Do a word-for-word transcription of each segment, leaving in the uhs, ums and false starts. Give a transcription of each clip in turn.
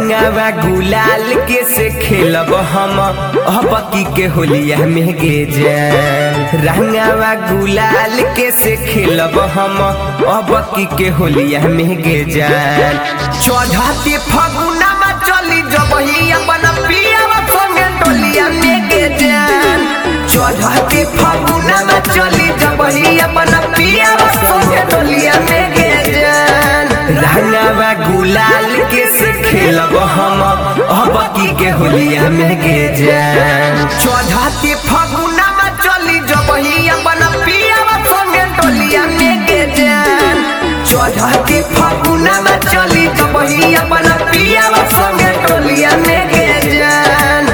रंगावा गुलाल के से खेलब हम अबकी के होलिया में गे जान। रंगावा गुलाल के से खेलब हम अबकी के होलिया में गे जान। चौधती फगुना में चली जबही अपन पियावा संगे टोलिया में गे जान। चौधती फगुना में चली जबही अपन पियावा संगे टोलिया में गे जान। रंगावा गुलाल के से खेलब हम अबकी के होलिया में गे जान। चौधती फगुना में चली जबही अपन पियावा संगे टोलिया में गे जान। चौधती फगुना में चली जबही अपन पियावा संगे टोलिया में गे जान।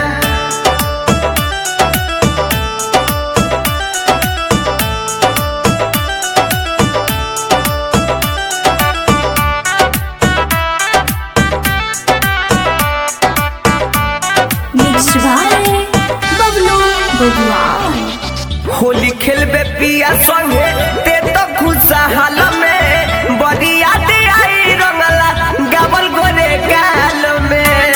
होली खेलबे पिया संगे ते तो खुशहाल में बड़िया दे आई रंगला गावल गोरे गाल में।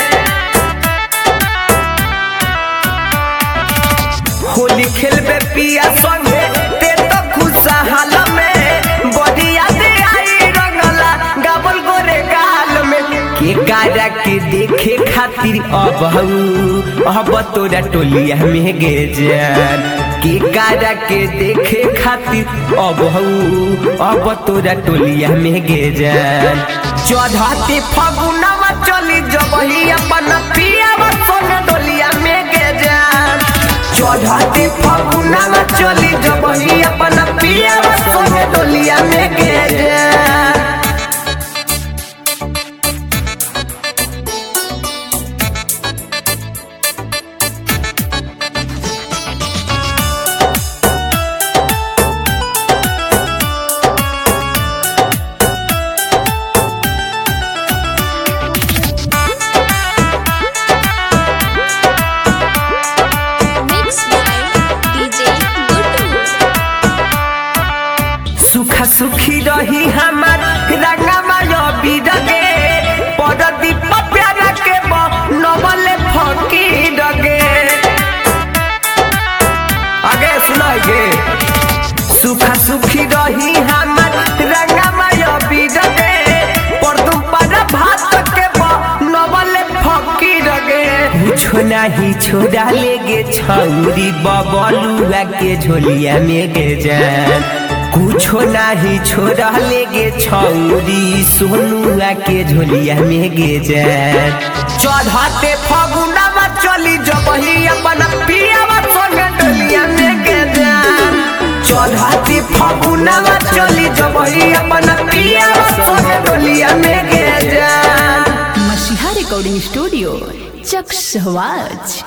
होली खेलबे पिया संगे ते तो खुशहाल में बड़िया दे आई रंगला गावल गोरे गाल में। के गारा के देखे खातिर अब अब तोरा टोलिया में गे जान। के गारा के देखे खातिर अब अब तोरा टोलिया में गे जान। चौधती फगुना में चली जबही अपन पियावा संगे टोलिया में गे जान। चौधती फगुना में चली जबही अपन पियावा संगे टोलिया में गे जान। सुखा सुखी रही हमार रंगमा बिरगे परदीप प्यारा के नवले फकीर गे। आगे सुनाइए। सुखा सुखी रही हमार रंगमा बिरगे परदीप भात के नवले फकीर गे। कुछो नहीं छोड़ा लेगे छौरी बबलुआ के झोलिया में गे जान। कुछो नहीं छोड़ा लेगे छौरी सोनुआ के झोलिया में गे जान। चौधते फगुना में चली जबही अपन पियावा संगे टोलिया में गे जान। चौधती फगुना में चली जबही अपन पियावा संगे टोलिया में गे जान। मसीहा रिकॉर्डिंग स्टूडियो चक सहवाज।